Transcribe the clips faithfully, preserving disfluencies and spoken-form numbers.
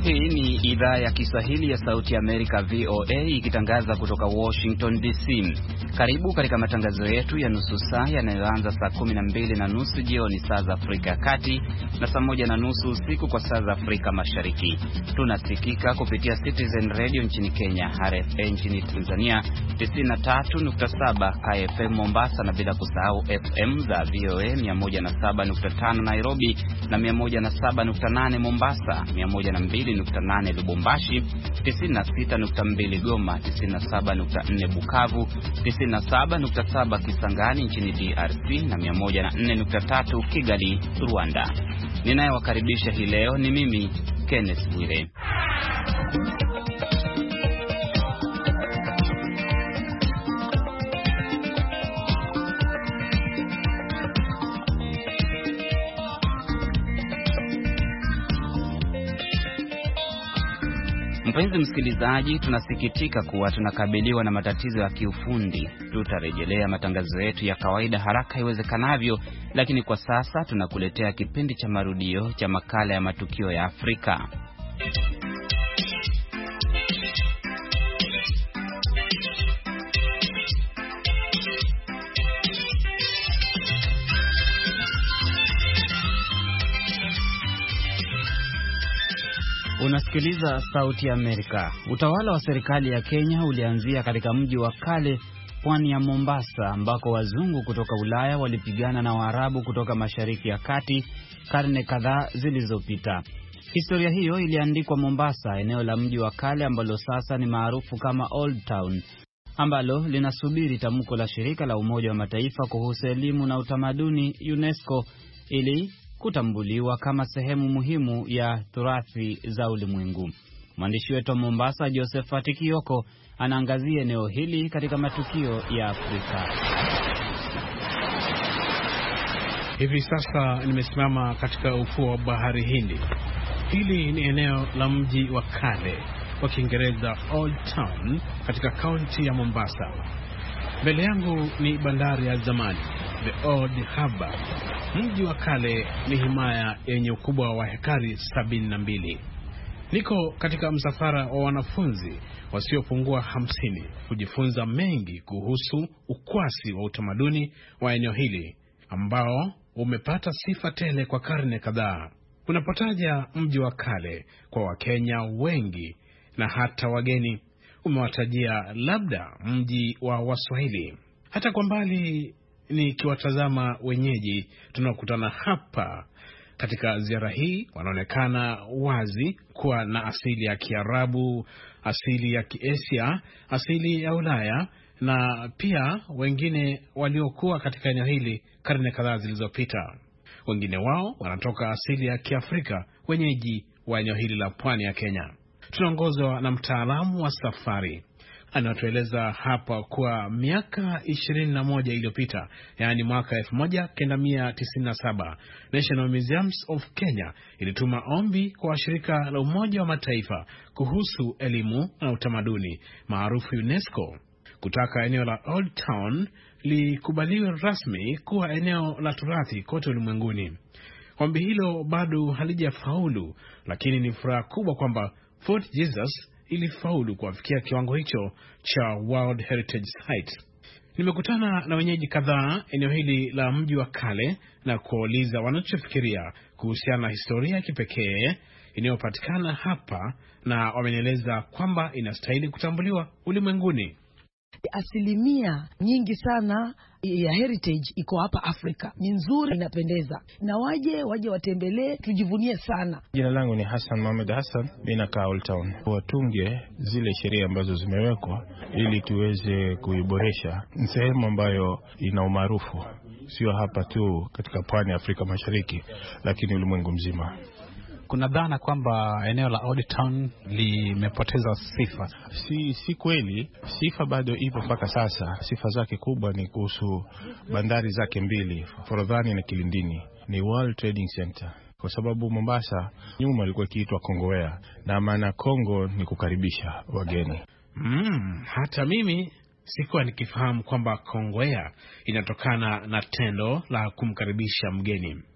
Hii ni idhaa ya Kiswahili ya Sauti ya Amerika V O A ikitangaza kutoka Washington D C. Karibu katika matangazo yetu ya nusu saa yanayoanza saa kumi na mbili na nusu jioni saa za Afrika ya Kati na saa moja na nusu usiku kwa saa za Afrika Mashariki. Tunasikika kupitia Citizen Radio nchini Kenya, R F A nchini Tanzania, tisini na tatu nukta saba K F M Mombasa, na bila kusahau F M za V O A mia moja na saba nukta tano Nairobi na mia moja na saba nukta nane Mombasa, mia moja na mbili nukta nane Lubumbashi, tisini na sita nukta mbili Goma, tisini na saba nukta nne Bukavu, tisini na saba nukta saba Kisangani nchini D R C na mia moja na nne nukta tatu Kigali, Rwanda. Ninayewakaribisha hii leo ni mimi Kenneth Bwire. Mpenzi msikilizaji, tunasikitika kuwa tunakabiliwa na matatizo ya kiufundi. Tutarejelea matangazo yetu ya kawaida haraka iwezekanavyo, lakini kwa sasa tunakuletea kipindi cha marudio cha makala ya matukio ya Afrika. Unasikiliza Sauti ya Amerika. Utawala wa serikali ya Kenya ulianzia katika mji wa kale pwani ya Mombasa, ambako wazungu kutoka Ulaya walipigana na Waarabu kutoka Mashariki ya Kati karne kadhaa zilizopita. Historia hiyo iliandikwa Mombasa, eneo la mji wa kale ambalo sasa ni maarufu kama Old Town, ambalo linasubiri tamko la shirika la Umoja wa Mataifa kuhusu elimu na utamaduni UNESCO ili kutambuliwa kama sehemu muhimu ya turathi za ulimwengu. Mwandishi wetu wa Mombasa Josephat Kioko anaangazia eneo hili katika matukio ya Afrika. Hivi sasa nimesimama katika ufuo wa bahari Hindi. Hili ni eneo la mji wa kale wa Kiingereza Old Town katika kaunti ya Mombasa. Mbele yangu ni bandari ya zamani, The Old Harbour. Mji wa kale ni himaya yenye ukubwa wa hekari sabini na mbili. Niko katika msafara wa wanafunzi wasiopungua hamsini kujifunza mengi kuhusu ukwasi wa utamaduni wa eneo hili ambao umepata sifa tele kwa karne kadhaa. Unapotaja mji wa kale kwa Wakenya wengi na hata wageni, umewatajia labda mji wa Waswahili. Hata kwa mbali nikiwatazama wenyeji tunaokutana hapa katika ziara hii, wanaonekana wazi kuwa na asili ya Kiarabu, asili ya Kiasia, asili ya Ulaya, na pia wengine waliokuwa katika eneo hili karne kadhaa zilizopita. Wengine wao wanatoka asili ya Kiafrika, wenyeji wa eneo hili la pwani ya Kenya. Tunaongozwa na mtaalamu wa safari. Anatueleza hapa kwa miaka ishirini na moja iliyopita, yani mwaka elfu moja kenda mia tisini na saba, National Museums of Kenya ilituma ombi kwa shirika la Umoja wa Mataifa kuhusu elimu na utamaduni maarufu UNESCO kutaka eneo la Old Town likubaliwe rasmi kuwa eneo la turathi kote ulimwenguni. Ombi hilo bado halijafaulu, lakini ni furaha kubwa kwamba Fort Jesus ilifaulu kufikia kiwango hicho cha World Heritage Site. Nimekutana na wenyeji kadhaa eneo hili la mji wa kale na kuuliza wanachofikiria kuhusiana na historia ya kipekee inayopatikana hapa, na wamenieleza kwamba inastahili kutambuliwa ulimwenguni. Asilimia nyingi sana ya heritage iko hapa Afrika. Ni nzuri, inapendeza, na waje waje watembelee, tujivunie sana. Jina langu ni Hassan Mohamed Hassan, mimi nakaa Old Town. Watunge zile sheria ambazo zimewekwa ili tuweze kuiboresha. Ni sehemu ambayo ina umaarufu sio hapa tu katika pwani ya Afrika Mashariki, lakini ulimwengu mzima. Kuna dhana kwamba eneo la Old Town limepoteza sifa. Si si kweli, sifa bado ipo mpaka sasa. Sifa zake kubwa ni kuhusu bandari zake mbili, Forodhani na Kilindini. Ni World Trading Center. Kwa sababu Mombasa nyuma ilikuwa ikiitwa Kongowea, na maana Kongo ni kukaribisha wageni. Mm, hata mimi sikuwa nikifahamu kwamba Kongowea inatokana na tendo la kumkaribisha mgeni.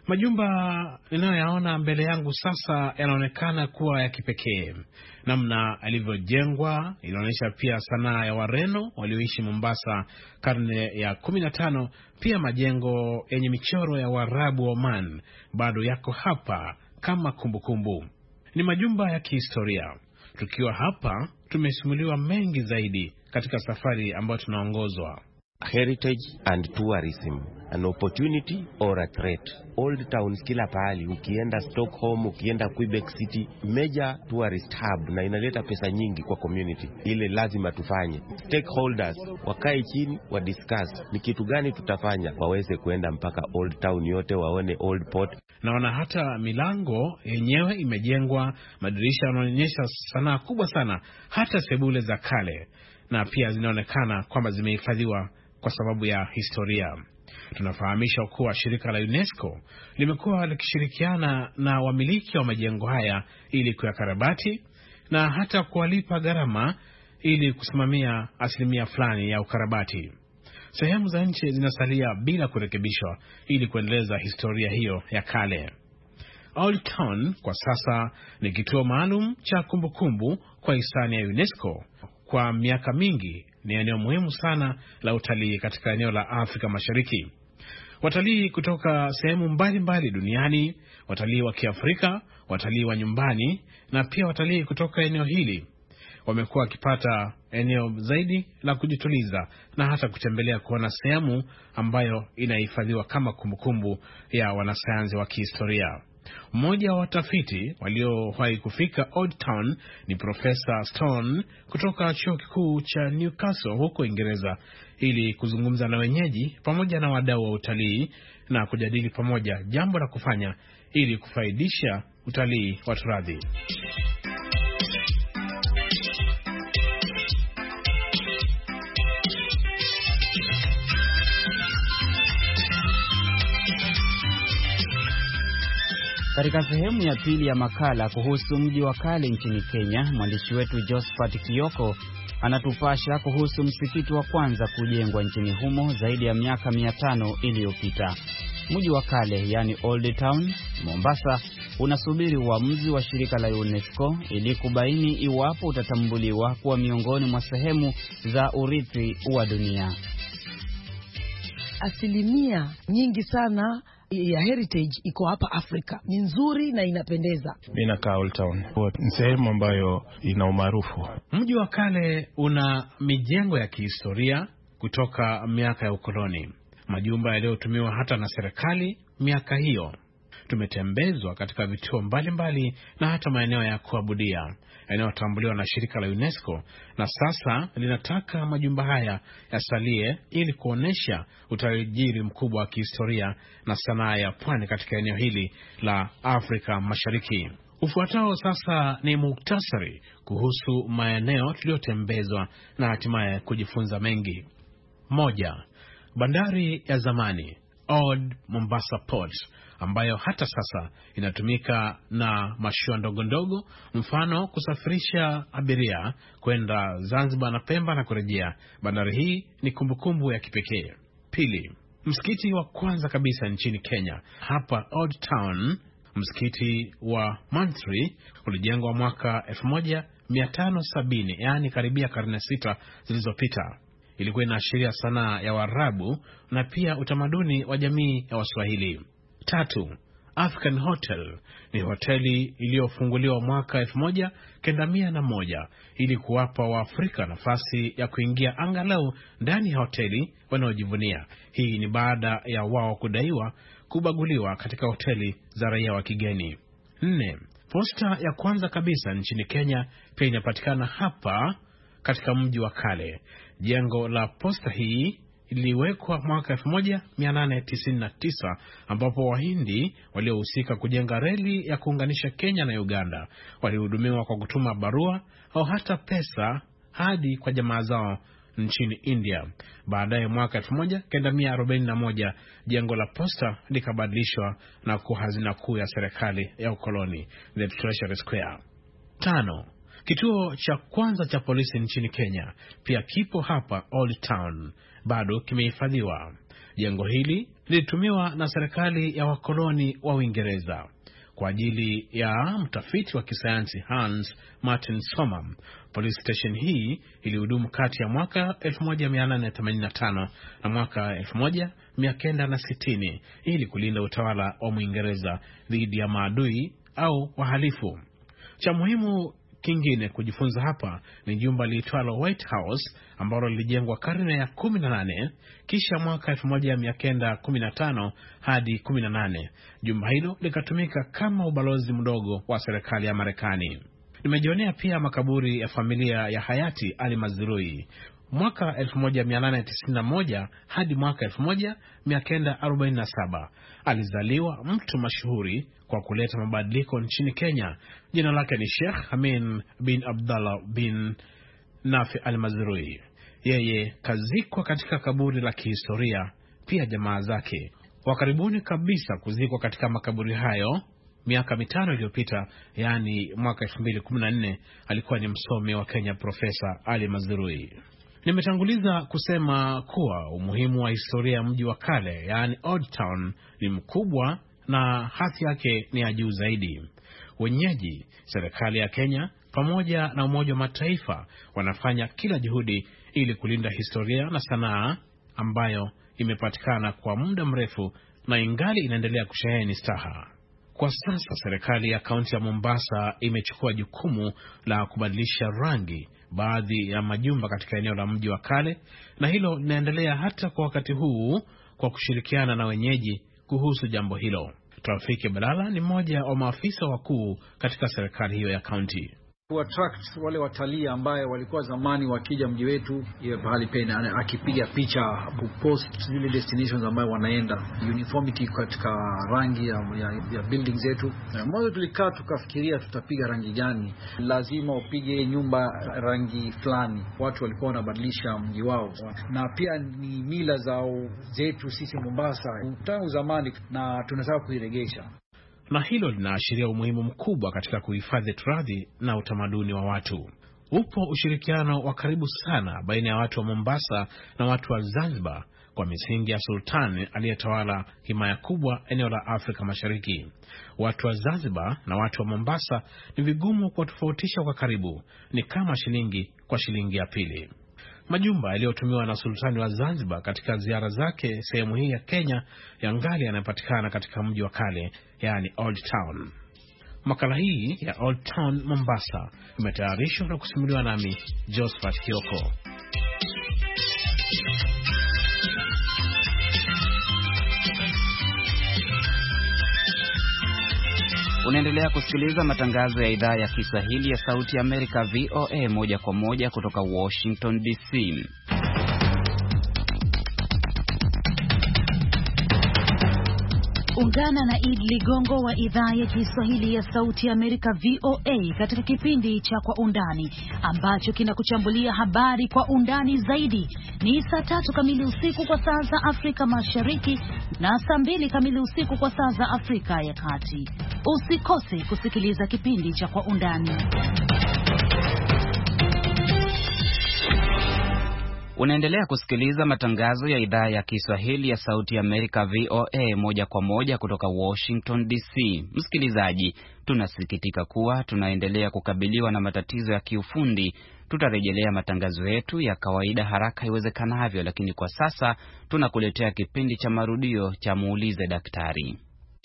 Majumba ninayoyaona mbele yangu sasa yanaonekana kuwa ya kipekee. Namna alivyojengwa inaonyesha pia sanaa ya Wareno walioishi Mombasa karne ya kumi na tano. Pia majengo yenye michoro ya Waarabu wa Oman bado yako hapa kama kumbukumbu. Ni majumba ya kihistoria. Tukiwa hapa tumesimuliwa mengi zaidi katika safari ambayo tunaongozwa. Heritage and tourism, an opportunity or a threat. Old towns kila pahali, ukienda Stockholm, ukienda Quebec City, major tourist hub na inaleta pesa nyingi kwa community. Ile lazima tufanye. Stakeholders wakae chini wa discuss ni kitu gani tutafanya waweze kuenda mpaka old town yote waone old port. Naona hata milango yenyewe imejengwa, madirisha yanaonyesha sanaa kubwa sana, hata sebule za kale na pia zinaonekana kwamba zimehifadhiwa kwa sababu ya historia. Tunafahamisha kuwa shirika la UNESCO limekuwa likishirikiana na wamiliki wa majengo haya ili kuyakarabati na hata kuwalipa gharama ili kusimamia asilimia fulani ya ukarabati. Sehemu za nchi zinasalia bila kurekebishwa ili kuendeleza historia hiyo ya kale. Old Town kwa sasa ni kituo maalum cha kumbukumbu kwa hisani ya UNESCO. Kwa miaka mingi ni eneo muhimu sana la utalii katika eneo la Afrika Mashariki. Watalii kutoka sehemu mbalimbali duniani, watalii wa Kiafrika, watalii wa nyumbani na pia watalii kutoka eneo hili wamekuwa wakipata eneo zaidi la kujituliza na hata kutembelea kuona sehemu ambayo inahifadhiwa kama kumbukumbu ya wanasayansi wa kihistoria. Mmoja wa watafiti waliowahi kufika Old Town ni Profesa Stone kutoka chuo kikuu cha Newcastle huko Uingereza ili kuzungumza na wenyeji pamoja na wadau wa utalii na kujadili pamoja jambo la kufanya ili kufaidisha utalii wa turathi. Katika sehemu ya pili ya makala kuhusu mji wa kale nchini Kenya, mwandishi wetu Josephat Kioko anatupasha kuhusu msikiti wa kwanza kujengwa nchini humo zaidi ya miaka mia tano iliyopita. Mji wa kale, yani Old Town, Mombasa, unasubiri uamuzi wa shirika la UNESCO ili kubaini iwapo utatambuliwa kuwa miongoni mwa sehemu za urithi wa dunia. Asilimia nyingi sana ya heritage iko hapa Afrika. Ni nzuri na inapendeza. Mimi nakaa Old Town. Ni sehemu ambayo ina umaarufu. Mji wa kale una mijengo ya kihistoria kutoka miaka ya ukoloni. Majumba yaliyotumiwa hata na serikali miaka hiyo. Tumetembezwa katika vituo mbalimbali na hata maeneo ya kuabudia yanayotambuliwa na shirika la UNESCO, na sasa linataka majumba haya yasalie ili kuonesha utajiri mkubwa wa kihistoria na sanaa ya pwani katika eneo hili la Afrika Mashariki. Ufuatao sasa ni muktasari kuhusu maeneo tuliyotembezwa na hatimaye kujifunza mengi. Moja, bandari ya zamani Old Mombasa Port, ambayo hata sasa inatumika na mashua ndogo ndogo, mfano kusafirisha abiria kwenda Zanzibar na Pemba na kurejea. Bandari hii ni kumbukumbu ya kipekee. Pili, msikiti wa kwanza kabisa nchini Kenya hapa Old Town, msikiti wa Mantri, ulijengwa mwaka elfu moja mia tano sabini, yani karibia karne sita zilizopita. Ilikuwa inaashiria sanaa ya Waarabu na pia utamaduni wa jamii ya Waswahili. Tatu, African Hotel ni hoteli iliyofunguliwa mwaka elfu moja kenda mia na moja ili kuwapa Waafrika nafasi ya kuingia angalau ndani ya hoteli wanaojivunia. Hii ni baada ya wao kudaiwa kubaguliwa katika hoteli za raia wa kigeni. Nne, posta ya kwanza kabisa nchini Kenya pia inapatikana hapa katika mji wa kale. Jengo la posta hii iliwekwa mwaka elfu moja mia nane tisini na tisa ambapo Wahindi waliohusika kujenga reli ya kuunganisha Kenya na Uganda walihudumiwa kwa kutuma barua au hata pesa hadi kwa jamaa zao nchini India. Baadaye mwaka elfu moja kenda mia arobaini na moja jengo la posta likabadilishwa na kuwa hazina kuu ya serikali ya ukoloni, the Treasury Square. Tano, kituo cha kwanza cha polisi nchini Kenya pia kipo hapa Old Town, bado kimehifadhiwa. Jengo hili lilitumiwa na serikali ya wakoloni wa Uingereza kwa ajili ya mtafiti wa kisayansi Hans Martin Sommer. Police station hii ilihudumu kati ya mwaka elfu moja mia nane themanini na tano na mwaka elfu moja mia kenda na sitini ili kulinda utawala wa Muingereza dhidi ya maadui au wahalifu. Cha muhimu kingine kujifunza hapa ni jumba liitwalo White House ambalo lilijengwa karne ya kumi na nane kisha mwaka elfu moja mia kenda kumi na tano hadi kumi na nane. Jumba hilo likatumika kama ubalozi mdogo wa serikali ya Marekani. Nimejionea pia makaburi ya familia ya hayati Ali Mazrui. Mwaka elfu moja mia nane tisini na moja hadi mwaka elfu moja mia kenda arobaini na saba alizaliwa mtu mashuhuri kwa kuleta mabadiliko nchini Kenya. Jina lake ni Sheikh Amin bin Abdallah bin Nafi al-Mazrui. Yeye kazikwa katika kaburi la kihistoria. Pia jamaa zake wa karibuni kabisa kuzikwa katika makaburi hayo miaka mitano iliyopita, yani mwaka elfu mbili kumi na nne, alikuwa ni msomi wa Kenya Profesa Ali Mazrui. Nimetanguliza kusema kuwa umuhimu wa historia ya mji wa kale, yani Old Town, ni mkubwa na hadhi yake ni ya juu zaidi. Wenyeji, serikali ya Kenya pamoja na Umoja wa Mataifa wanafanya kila juhudi ili kulinda historia na sanaa ambayo imepatikana kwa muda mrefu na ingali inaendelea kusheheni staha. Kwa sasa serikali ya kaunti ya Mombasa imechukua jukumu la kubadilisha rangi baadhi ya majumba katika eneo la mji wa kale, na hilo linaendelea hata kwa wakati huu kwa kushirikiana na wenyeji kuhusu jambo hilo. Trafiki Balala ni mmoja wa maafisa wakuu katika serikali hiyo ya kaunti. Ku attract wale watalii ambaye walikuwa zamani wakija mji wetu, iwe pahali pena akipiga picha, kupost zile destinations ambayo wanaenda, uniformity katika rangi ya, ya, ya buildings zetu. Mwanzo tulikaa tukafikiria tutapiga rangi gani, lazima upige nyumba rangi fulani. Watu walikuwa wanabadilisha mji wao, na pia ni mila zao zetu sisi Mombasa tangu zamani na tunataka kuiregesha. Na hilo linaashiria umuhimu mkubwa katika kuhifadhi turathi na utamaduni wa watu. Upo ushirikiano wa karibu sana baina ya watu wa Mombasa na watu wa Zanzibar kwa misingi ya sultani aliyetawala himaya kubwa eneo la Afrika Mashariki. Watu wa Zanzibar na watu wa Mombasa ni vigumu kuwatofautisha kwa karibu, ni kama shilingi kwa shilingi ya pili. Majumba yaliyotumiwa na sultani wa Zanzibar katika ziara zake sehemu hii ya Kenya yangali yanapatikana katika mji wa kale, yani Old Town. Makala hii ya Old Town Mombasa imetayarishwa na kusimuliwa nami Josephat Kioko. Unaendelea kusikiliza matangazo ya idhaa ya Kiswahili ya Sauti ya Amerika V O A moja kwa moja kutoka Washington D C. Ungana na Id Ligongo wa idhaa ya Kiswahili ya Sauti ya Amerika V O A katika kipindi cha Kwa Undani ambacho kinakuchambulia habari kwa undani zaidi. Ni saa tatu kamili usiku kwa saa za Afrika Mashariki na saa mbili kamili usiku kwa saa za Afrika ya Kati. Usikose kusikiliza kipindi cha Kwa Undani. Unaendelea kusikiliza matangazo ya idhaa ya Kiswahili ya Sauti ya Amerika V O A moja kwa moja kutoka Washington D C. Msikilizaji, tunasikitika kuwa tunaendelea kukabiliwa na matatizo ya kiufundi. Tutarejelea matangazo yetu ya kawaida haraka iwezekanavyo, lakini kwa sasa tunakuletea kipindi cha marudio cha Muulize Daktari.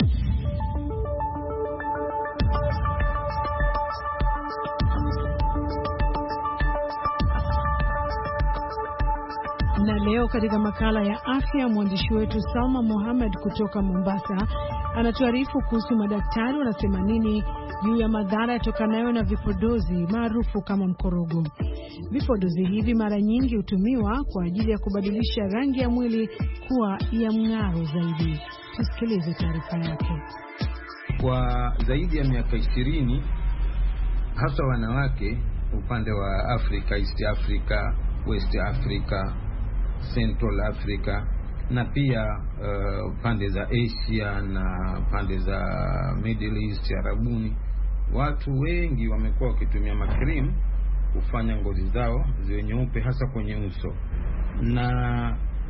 Na leo katika makala ya afya, mwandishi wetu Salma Mohamed kutoka Mombasa anatuarifu kuhusu madaktari wanasema nini juu ya madhara yatokanayo na vipodozi maarufu kama mkorogo. Vipodozi hivi mara nyingi hutumiwa kwa ajili ya kubadilisha rangi ya mwili kuwa ya mng'aro zaidi. Tusikilize taarifa yake. Kwa zaidi ya miaka ishirini, hasa wanawake upande wa Afrika, East Africa, West Africa, Central Africa na pia uh, pande za Asia na pande za Middle East, Arabuni, watu wengi wamekuwa wakitumia makrim kufanya ngozi zao ziwe nyeupe hasa kwenye uso. Na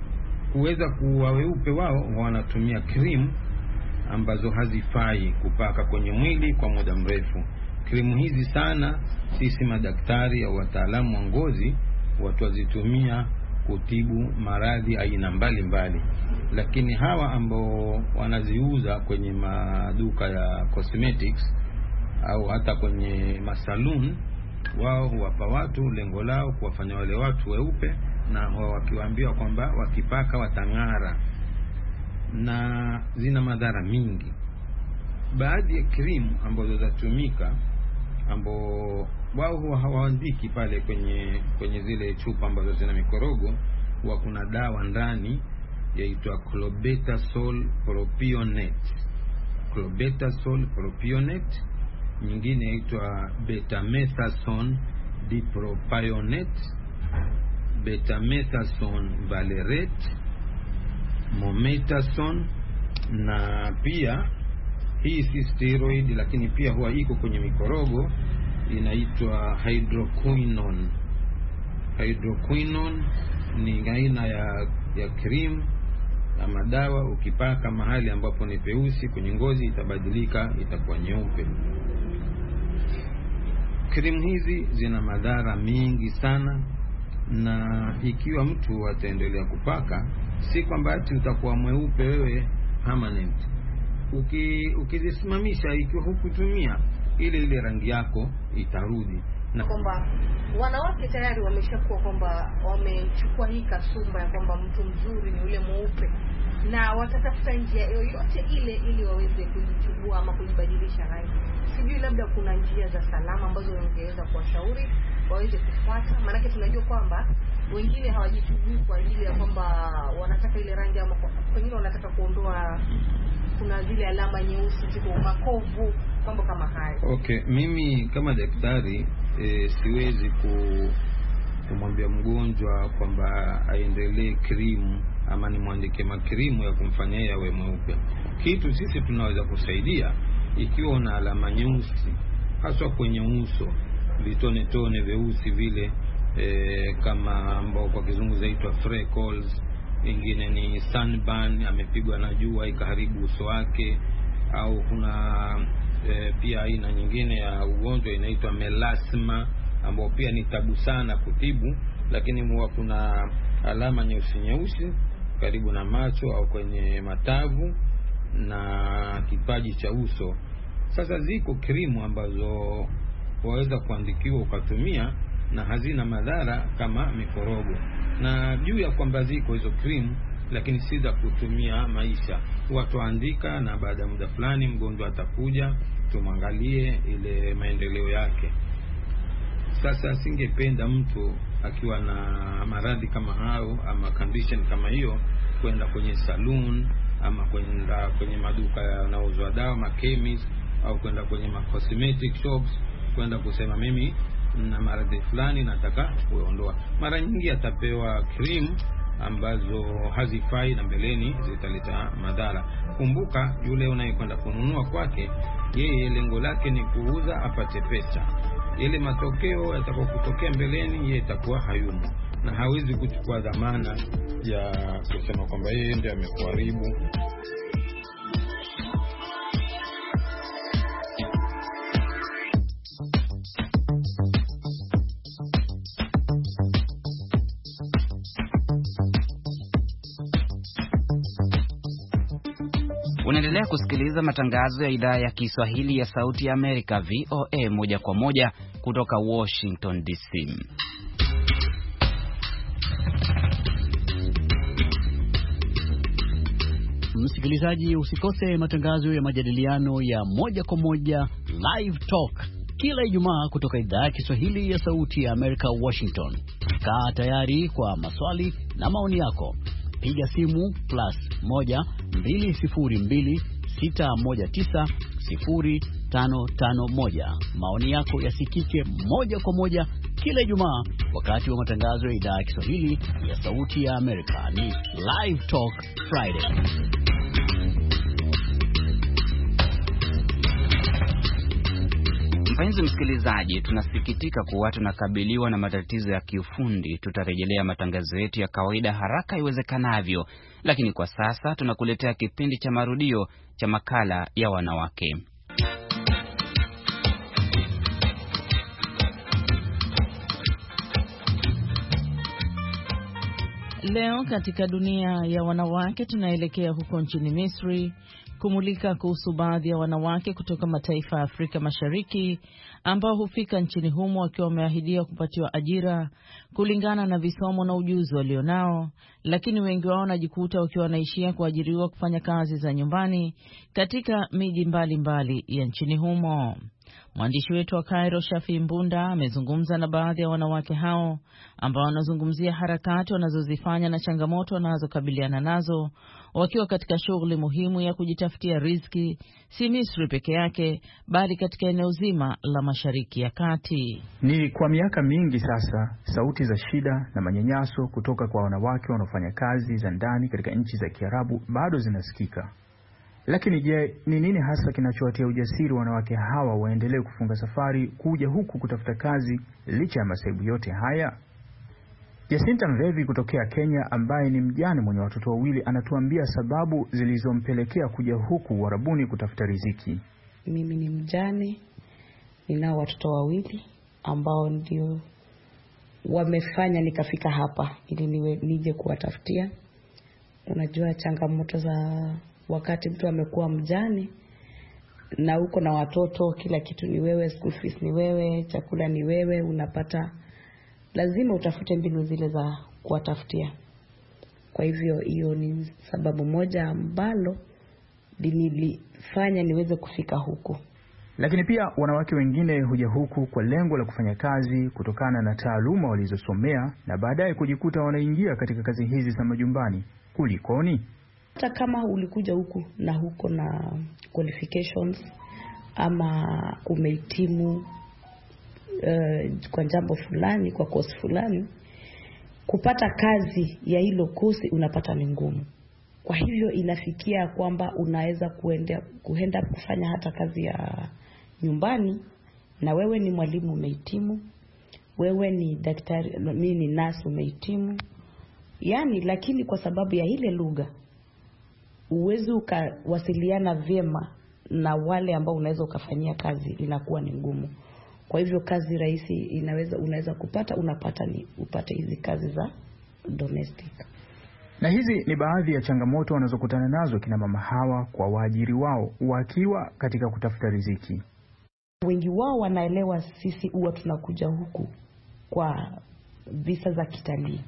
kuweza kuwa weupe wao wanatumia cream ambazo hazifai kupaka kwenye mwili kwa muda mrefu. Krimu hizi sana sisi madaktari au wataalamu wa ngozi watu wazitumia kutibu maradhi aina mbalimbali, lakini hawa ambao wanaziuza kwenye maduka ya cosmetics au hata kwenye masaluni, wao huwapa watu, lengo lao kuwafanya wale watu weupe, na wakiwaambia kwamba wakipaka watang'ara, na zina madhara mingi. Baadhi ya krimu ambazo zatumika ambao wao huwa hawaandiki pale kwenye kwenye zile chupa ambazo zina mikorogo, huwa kuna dawa ndani yaitwa clobetasol propionate. Clobetasol propionate, nyingine yaitwa betamethasone dipropionate, betamethasone valerate, mometasone, na pia hii si steroid lakini pia huwa iko kwenye mikorogo, inaitwa hydroquinone. Hydroquinone ni aina ya ya cream ama dawa, ukipaka mahali ambapo ni peusi kwenye ngozi itabadilika, itakuwa nyeupe. Cream hizi zina madhara mingi sana, na ikiwa mtu ataendelea kupaka, si kwamba ati utakuwa mweupe wewe permanent. Uki ukizisimamisha ikiwa hukutumia, ile ile rangi yako itarudi. Na kwamba wanawake tayari wameshakuwa kwamba wamechukua hii kasumba ya kwamba mtu mzuri ni yule mweupe, na watatafuta njia yoyote ile ili waweze kujichubua ama kujibadilisha rangi. Sijui labda kuna njia za salama ambazo ungeweza kuwashauri waweze kufuata, maana tunajua kwamba wengine hawajichubui kwa ajili ya kwamba wanataka ile rangi, ama wengine wanataka kuondoa, kuna zile alama nyeusi ziko makovu, mambo kama hayo. Okay, mimi kama daktari e, siwezi ku kumwambia mgonjwa kwamba aendelee krimu ama nimwandike makrimu ya kumfanya yeye awe mweupe. Kitu sisi tunaweza kusaidia, ikiwa una alama nyeusi hasa kwenye uso, vitone tone vyeusi vile e, kama ambao kwa kizungu zaitwa freckles, ingine ni sunburn, amepigwa na jua ikaharibu uso wake, au kuna e, pia aina nyingine ya ugonjwa inaitwa melasma ambao pia ni tabu sana kutibu, lakini huwa kuna alama nyeusi nyeusi karibu na macho au kwenye matavu na kipaji cha uso. Sasa ziko krimu ambazo waweza kuandikiwa ukatumia na hazina madhara kama mikorogo, na juu ya kwamba ziko hizo krimu lakini si za kutumia maisha. Watu andika, na baada ya muda fulani mgonjwa atakuja tumwangalie ile maendeleo yake. Sasa singependa mtu akiwa na maradhi kama hayo ama condition kama hiyo kwenda kwenye saloon ama kwenda kwenye maduka yanayouzwa dawa, ma chemist, au kwenda kwenye ma cosmetic shops kwenda kusema mimi na maradhi fulani nataka kuondoa. Mara nyingi atapewa cream ambazo hazifai na mbeleni zitaleta madhara. Kumbuka yule unayekwenda kununua kwake, yeye lengo lake ni kuuza apate pesa. Ile matokeo yatakapotokea mbeleni yeye itakuwa hayumo, na hawezi kuchukua dhamana ya kusema kwamba yeye ndiye amekuharibu. Unaendelea kusikiliza matangazo ya idhaa ya Kiswahili ya Sauti ya Amerika V O A moja kwa moja kutoka Washington D C. Msikilizaji, usikose matangazo ya majadiliano ya moja kwa moja Live Talk kila Ijumaa kutoka idhaa ya Kiswahili ya Sauti ya Amerika Washington. Kaa tayari kwa maswali na maoni yako. Piga simu plus moja mbili sifuri mbili sita moja tisa sifuri tano tano moja. Maoni yako yasikike moja kwa moja kila Ijumaa wakati wa matangazo ya idhaa ya Kiswahili ya Sauti ya Amerika. Ni Live Talk Friday. Mpenzi msikilizaji, tunasikitika kuwa tunakabiliwa na matatizo ya kiufundi. Tutarejelea matangazo yetu ya kawaida haraka iwezekanavyo, lakini kwa sasa tunakuletea kipindi cha marudio cha makala ya wanawake. Leo katika dunia ya wanawake tunaelekea huko nchini Misri kumulika kuhusu baadhi ya wanawake kutoka mataifa ya Afrika Mashariki ambao hufika nchini humo wakiwa wameahidiwa kupatiwa ajira kulingana na visomo na ujuzi walionao, lakini wengi wao wanajikuta wakiwa wanaishia kuajiriwa kufanya kazi za nyumbani katika miji mbalimbali ya nchini humo. Mwandishi wetu wa Cairo, Shafi Mbunda, amezungumza na baadhi ya wanawake hao ambao wanazungumzia harakati wanazozifanya na changamoto wanazokabiliana nazo wakiwa katika shughuli muhimu ya kujitafutia riziki, si Misri peke yake bali katika eneo zima la Mashariki ya Kati. Ni kwa miaka mingi sasa sauti za shida na manyanyaso kutoka kwa wanawake wanaofanya kazi za ndani katika nchi za Kiarabu bado zinasikika. Lakini je, ni nini hasa kinachowatia ujasiri wanawake hawa waendelee kufunga safari kuja huku kutafuta kazi licha ya masaibu yote haya? Jacinta Mvevi kutokea Kenya, ambaye ni mjane mwenye watoto wawili, anatuambia sababu zilizompelekea kuja huku Uarabuni kutafuta riziki. Mimi ni mjane, ninao watoto wawili ambao ndio wamefanya nikafika hapa ili niwe nije kuwatafutia. Unajua changamoto za wakati mtu amekuwa mjane na uko na watoto, kila kitu ni wewe, school fees ni wewe, chakula ni wewe, unapata lazima utafute mbinu zile za kuwatafutia. Kwa hivyo hiyo ni sababu moja ambalo nilifanya niweze kufika huku. Lakini pia wanawake wengine huja huku kwa lengo la kufanya kazi kutokana na taaluma walizosomea na baadaye kujikuta wanaingia katika kazi hizi za majumbani. Kulikoni? Hata kama ulikuja huku na huko na qualifications ama umehitimu uh, kwa jambo fulani, kwa course fulani, kupata kazi ya hilo course unapata ni ngumu. Kwa hivyo inafikia kwamba unaweza kuenda kuenda kufanya hata kazi ya nyumbani, na wewe ni mwalimu umehitimu, wewe ni daktari, mimi ni nurse umehitimu. Yani lakini kwa sababu ya ile lugha uwezo ukawasiliana vyema na wale ambao unaweza ukafanyia kazi inakuwa ni ngumu. Kwa hivyo kazi rahisi inaweza unaweza kupata unapata ni upate hizi kazi za domestic. Na hizi ni baadhi ya changamoto wanazokutana nazo kina mama hawa kwa waajiri wao wakiwa katika kutafuta riziki. Wengi wao wanaelewa sisi huwa tunakuja huku kwa visa za kitalii.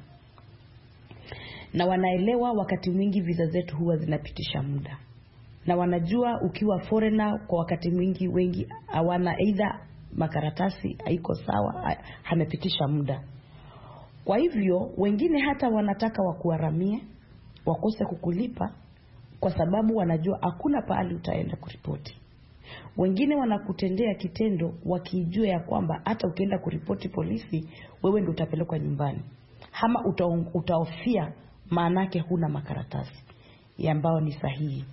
Na wanaelewa wakati mwingi visa zetu huwa zinapitisha muda. Na wanajua ukiwa foreigner kwa wakati mwingi wengi hawana either makaratasi haiko sawa, hamepitisha muda. Kwa hivyo wengine hata wanataka wakuharamie, wakose kukulipa kwa sababu wanajua hakuna pahali utaenda kuripoti. Wengine wanakutendea kitendo wakijua ya kwamba hata ukienda kuripoti polisi wewe ndio utapelekwa nyumbani. Ama utaofia maanake huna makaratasi ya ambao ni sahihi.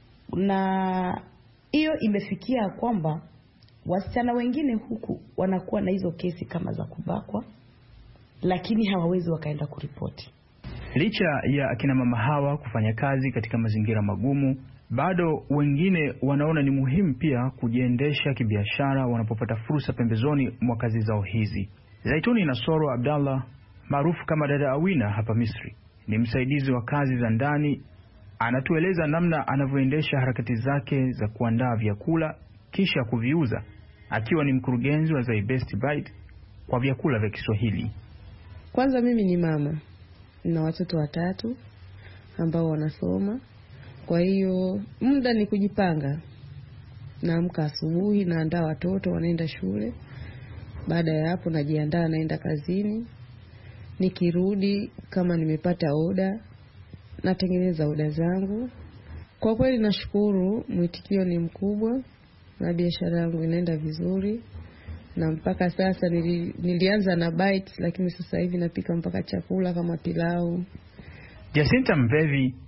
Na hiyo imefikia kwamba wasichana wengine huku wanakuwa na hizo kesi kama za kubakwa, lakini hawawezi wakaenda kuripoti. Licha ya akina mama hawa kufanya kazi katika mazingira magumu, bado wengine wanaona ni muhimu pia kujiendesha kibiashara wanapopata fursa pembezoni mwa kazi zao hizi. Zaituni Nasoro Abdallah, maarufu kama Dada Awina hapa Misri, ni msaidizi wa kazi za ndani. Anatueleza namna anavyoendesha harakati zake za kuandaa vyakula kisha kuviuza, akiwa ni mkurugenzi wa The Best Bite kwa vyakula vya Kiswahili. Kwanza mimi ni mama na watoto watatu ambao wanasoma. Kwa hiyo muda ni kujipanga. Naamka asubuhi, naandaa watoto wanaenda shule. Baada ya hapo najiandaa naenda kazini. Nikirudi kama nimepata oda, natengeneza oda zangu. Kwa kweli nashukuru, mwitikio ni mkubwa na biashara yangu inaenda vizuri. Na mpaka sasa nili, nilianza na bites, lakini sasa hivi napika mpaka chakula kama pilau. Jacinta Mvevi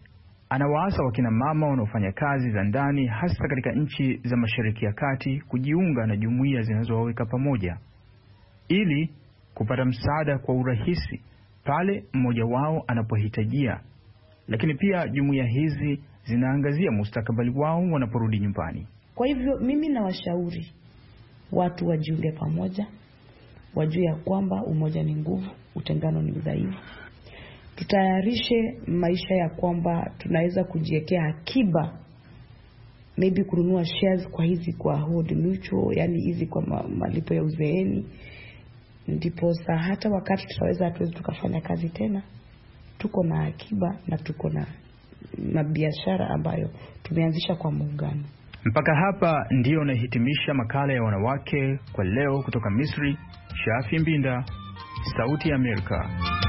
Anawaasa wakina mama wanaofanya kazi za ndani hasa katika nchi za Mashariki ya Kati kujiunga na jumuiya zinazowaweka pamoja ili kupata msaada kwa urahisi pale mmoja wao anapohitajia. Lakini pia jumuiya hizi zinaangazia mustakabali wao wanaporudi nyumbani. Kwa hivyo mimi nawashauri watu wajiunge pamoja, wajue ya kwamba umoja ni nguvu, utengano ni udhaifu. Tutayarishe maisha ya kwamba tunaweza kujiwekea akiba, maybe kununua shares kwa hizi kwa Old Mutual, yani hizi kwa ma, malipo ya uzeeni. Ndipo saa hata wakati tutaweza hatuwezi tukafanya kazi tena, tuko na akiba na tuko na na biashara ambayo tumeanzisha kwa muungano. Mpaka hapa ndio nahitimisha makala ya wanawake kwa leo kutoka Misri. Shafi Mbinda, Sauti ya Amerika.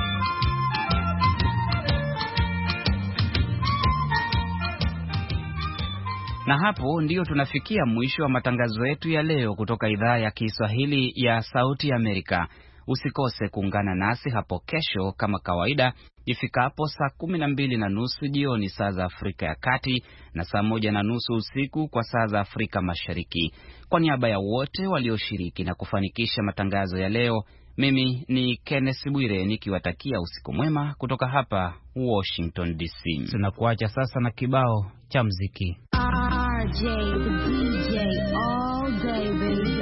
Na hapo ndio tunafikia mwisho wa matangazo yetu ya leo kutoka idhaa ya Kiswahili ya Sauti ya Amerika. Usikose kuungana nasi hapo kesho kama kawaida ifikapo saa kumi na mbili na nusu jioni saa za Afrika ya Kati na saa moja na nusu usiku kwa saa za Afrika Mashariki. Kwa niaba ya wote walioshiriki na kufanikisha matangazo ya leo, mimi ni Kenneth Bwire nikiwatakia usiku mwema kutoka hapa Washington D C. Tunakuacha sasa na kibao cha muziki. R J the D J all day baby.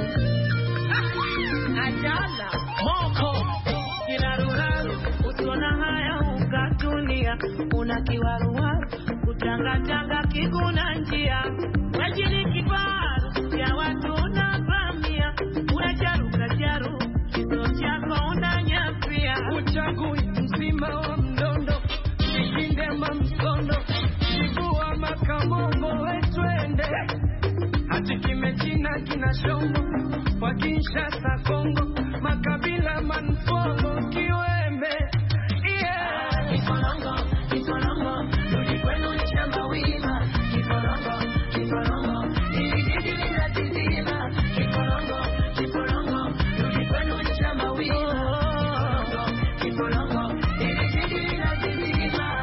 Ajala moko kinaruharu utona haya ukatulia una kiwaruwaru kutangatanga kiguna njia wajini kibaru ya watu unavamia unajaruka jaru kizo chako unanyapia uchagui mzima wa mdondo kikinde mamsondo kibua makamombo wetwende hati kimechina kinashombo wakisha sakongo makabila manfongo kiwembe yeah. Kifolongo, kifolongo rudi kwenu nchamba wima kifolongo, kifolongo ili jiji lila tizima kifolongo, kifolongo rudi kwenu nchamba wima kifolongo, kifolongo ili jiji lila tizima.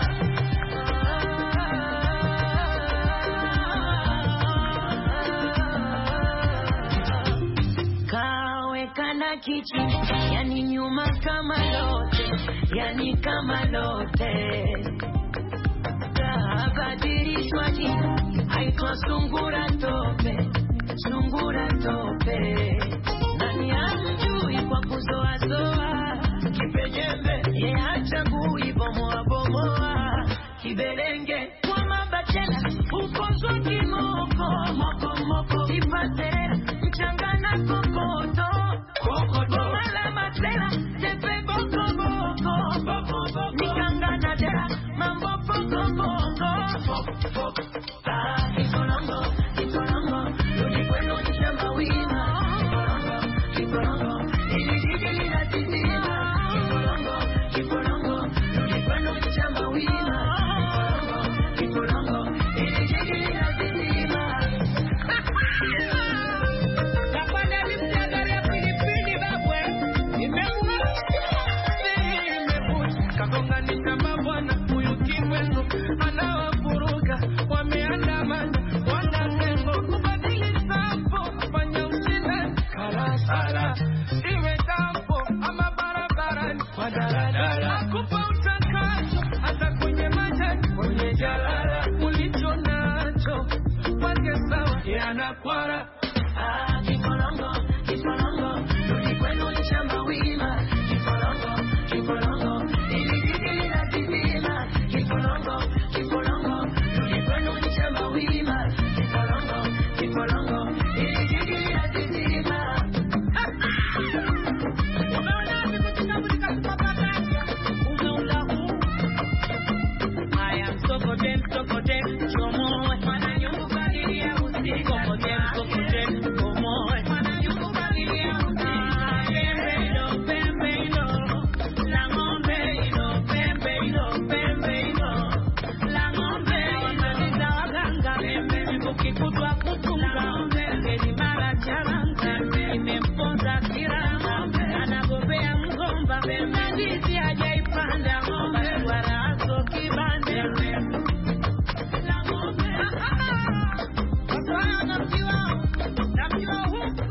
Kana kichi, yani nyuma kama lote, yani kama lote. Tabadirishwa jina, haitwa sungura tope, sungura tope.